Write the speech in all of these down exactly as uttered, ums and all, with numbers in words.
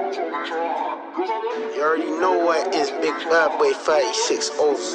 You already know what is Big Bad Boy thirty-six O's.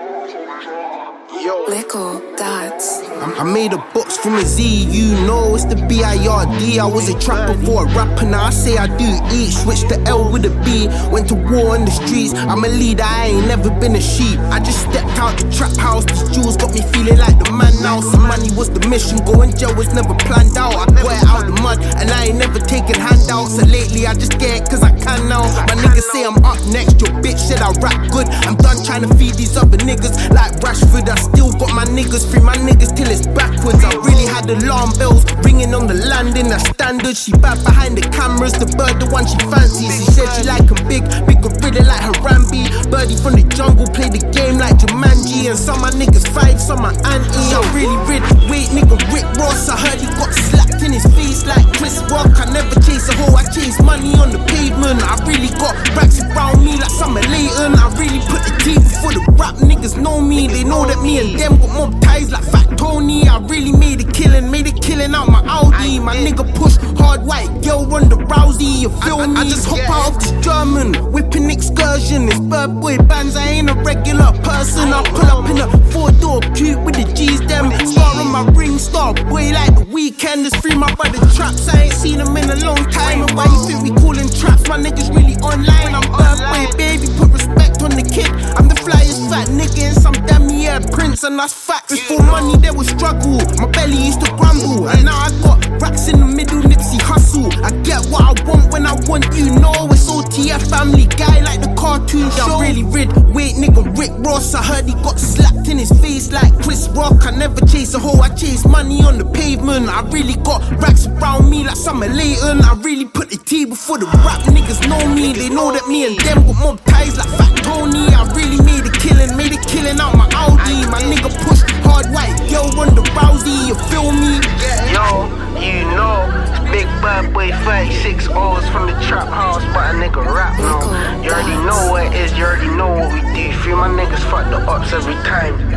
Yo. Lickle Dots. I made a box from a Z, you know it's the B I R D. I was a trapper before a rapper, now I say I do eat. Switch the L with a B, went to war in the streets. I'm a leader, I ain't never been a sheep. I just stepped out the trap house, these jewels got me feeling like the man now. Some money was the mission, going jail was never planned out. I got it out the mud, and I ain't never taken handouts. So lately I just get it cause I can now. My niggas say I'm up next, your bitch said I rap good. I'm done trying to feed these other niggas like Rashford. I still got my niggas, free my niggas till it's backwards. I really had alarm bells ringing on the landing, that's standard. She bad behind the cameras, the bird the one she fancies. She said she like him big, big gorilla like Harambe. Birdie from the jungle, play the game like Jumanji. And some my niggas five, some my auntie. I'm really rid, wait nigga Rick Ross. I heard he got slapped in his face like Chris Rock. I never chase a hoe, I chase money on the pavement. I really got racks around me like Summer Layton. I really put the team before the rap niggas know me. They know that me and them got mob ties like Fat Tony. I really made a killing, made a killing out my Audi. My nigga push hard, white girl run the Rousey. You feel me? I, I just hop out of this German, whipping excursion. This bird boy bands, I ain't a regular person. I pull up in a four door coupe with the G's them. Star on my ring, star boy like the weekend. There's three my brother traps, I ain't seen them in a long time. And why you think we callin' traps? My niggas really online. I'm bird boy, baby, put respect on the kid. I'm the flyest fat nigga in some damn yeah prince, and that's facts. Before money there was struggle, my belly used to grumble, and now I got racks in the middle, Nipsey hustle. I get what I want when I want, you know it's O T F, Family Guy like the cartoon show. I'm really rid, wait nigga Rick Ross. I heard he got slapped in his face like Chris Rock. I never chase a hoe, I chase money on the pavement. I really got racks around me like Summer Layton. I really put the T before the rap niggas know me. They know that me and them got mob ties like Fat Tony. I really made a killing, made a killing out my Audi. My nigga push hard, white girl run the Rousey. You feel me? Yo, you know Big Bad Boy thirty-six O's from the trap house, but a nigga rap now. You already know what it is, you already know what we do. Free my niggas fuck the ups every time.